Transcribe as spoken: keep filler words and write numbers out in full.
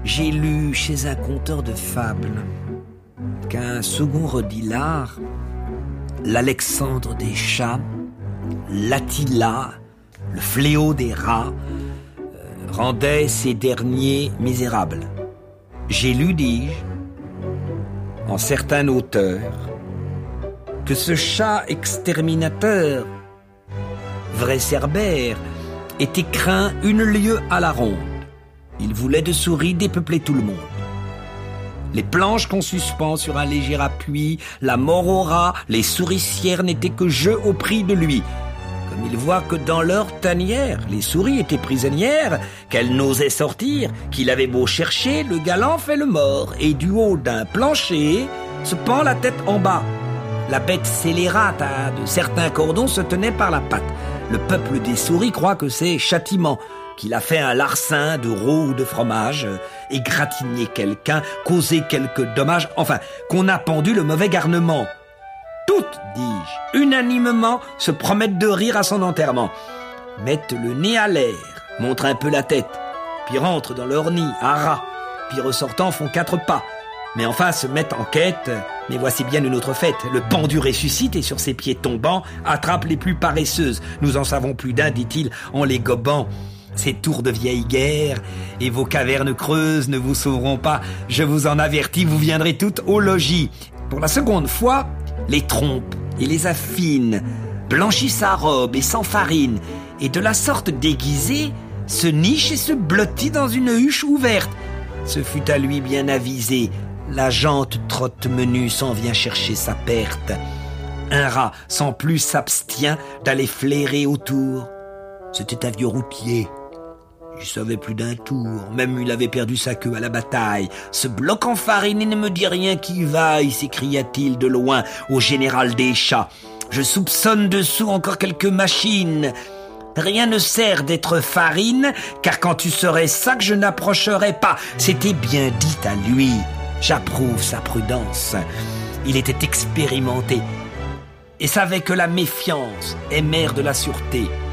J'ai lu chez un conteur de fables qu'un second Rodilard, l'Alexandre des chats, l'Attila, le fléau des rats, euh, rendait ces derniers misérables. J'ai lu, dis-je, en certains auteurs, que ce chat exterminateur, vrai Cerbère, était craint une lieue à la ronde. Il voulait de souris dépeupler tout le monde. Les planches qu'on suspend sur un léger appui, la mort aux rats, les souricières n'étaient que jeux au prix de lui. Comme il voit que dans leur tanière, les souris étaient prisonnières, qu'elles n'osaient sortir, qu'il avait beau chercher, le galant fait le mort, et du haut d'un plancher se pend la tête en bas. La bête scélérate à de certains cordons se tenait par la patte. Le peuple des souris croit que c'est châtiment, qu'il a fait un larcin de roux ou de fromage, égratigné quelqu'un, causé quelque dommage, enfin, qu'on a pendu le mauvais garnement. Toutes, dis-je, unanimement, se promettent de rire à son enterrement. Mettent le nez à l'air, montrent un peu la tête, puis rentrent dans leur nid à ras, puis ressortant font quatre pas. Mais enfin se mettent en quête, mais voici bien une autre fête. Le pendu ressuscite et sur ses pieds tombants attrape les plus paresseuses. Nous en savons plus d'un, dit-il, en les gobant. Ces tours de vieille guerre et vos cavernes creuses ne vous sauveront pas. Je vous en avertis, vous viendrez toutes au logis. Pour la seconde fois, les trompe et les affine, blanchit sa robe et s'enfarine, et de la sorte déguisée, se niche et se blottit dans une huche ouverte. Ce fut à lui bien avisé. La jante trotte menue s'en vient chercher sa perte. Un rat sans plus s'abstient d'aller flairer autour. C'était un vieux routier. Il savait plus d'un tour, même il avait perdu sa queue à la bataille. Ce bloc en farine, il ne me dit rien qui vaille, s'écria-t-il de loin au général des chats. Je soupçonne dessous encore quelques machines. Rien ne sert d'être farine, car quand tu serais sac, je n'approcherais pas. C'était bien dit à lui. J'approuve sa prudence. Il était expérimenté et savait que la méfiance est mère de la sûreté.